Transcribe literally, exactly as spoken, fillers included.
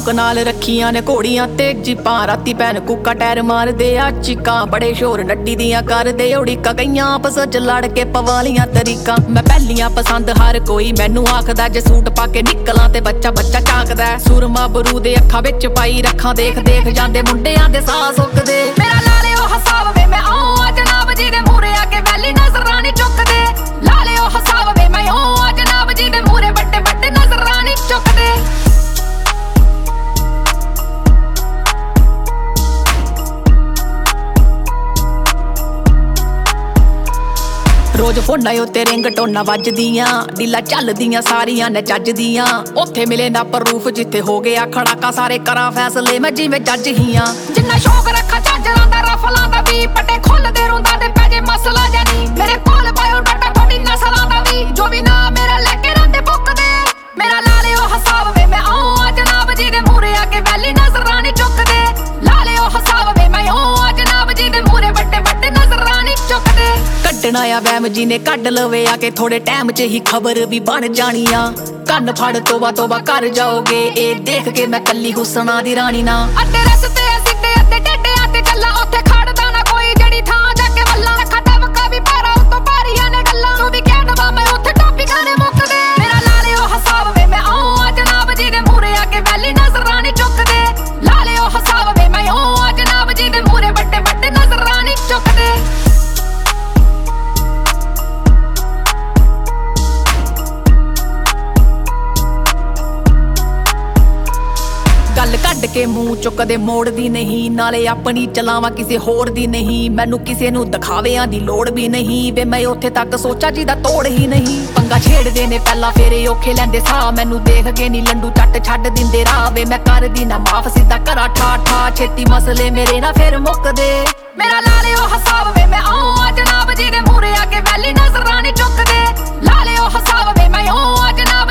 बंदूक नाल रखियां ने घोड़ियां ते जीपां राती भैन कूका टैर मारदे आ चीकां बड़े शोर नड्डी दियां करदे उड़ीका गईयां आपस च लड़ के पवालियां तरीकां मैं पहलियां पसंद हर कोई मैनू आखदा जे सूट पा के निकलां ते बच्चा बच्चा झांकदा सुरमा बरूद अखां विच पाई रखां देख देख जांदे मुंडियां दे साह सुकदे मेरा ला लिओ हिसाब वे मैं आऊं जनाब जी दे मूहरे आके वैली नजरानी चुकदे ला लिओ हिसाब वे मैं आऊं जनाब जी दे मूहरे बड़े बड़े नजरानी चुकदे रोज फोना उत्ते रिंग टोना वजदियां डीला चलदियां सारियां ने चजदियां उत्थे मिले ना प्रूफ जिथे हो गया खड़ाका सारे करा फैसले मैं जिवें जज हियां जिन्ना शौक रखा झांजरां दा रफलां दा भी पट्टे खोलदे रोंदा ते पैजे मसला जानी मेरे कोल पायो डाटा थोड़ी नसलां दा भी जो भी ना मेरा लेके रंदे बुकदे मेरा ला लिओ हिसाब वे मैं आऊं जनाब जी दे मूहरे आके वैली नजरानी चुकदे ला लिओ हिसाब वे मैं आऊं जनाब जी दे मूहरे बड़े बड़े नजरानी चुकदे कड्डना आ वैम जी ने कड्ड लवे आके थोड़े टाइम च ही खबर भी बन जानी आ कन्न फड़ तोबा तोबा कर जाओगे ए देख के मैं कल्ली हुसना दी रानी ना अड्डे रस्ते सिद्धे अड्डे टेढ़े आते चला उत्थे खड़दा ना कोई जड़ी थां जाके वल्ला रखा दबका भी पारा उतो पारियां ने गल्लां तू भी कह दवा मैं उत्थे टॉपी गाने मुकदे मेरा ला लिओ हिसाब वे मैं आऊं जनाब जी दे मूहरे आके वैली नजरानी चुकदे ला लिओ हिसाब वे मैं आऊं जनाब जी दे मूहरे बड़े बड़े नजरानी चुकदे गल कड्ड के मूंह चुकदे मोड़दी नहीं नाले अपनी चलावां किसे होर दी नहीं मैनू किसे नू दिखावियां दी लोड़ भी नहीं वे मैं उत्थे तक सोचा जी दा तोड़ ही नहीं पंगा छेड़दे ने पहला फेरे औखे लैंदे साह मैनू देख के नी लंडू चट छड्ड दिंदे राह वे मैं कर दी ना माफ सीधा करा ठा ठा छेती मसले मेरे ना फिर मुकदे मेरा ला लिओ हिसाब वे मैं आऊं जनाब जी दे मूहरे आके वैली नजरानी चुकदे ला लिओ हिसाब वे मैं आऊं जनाब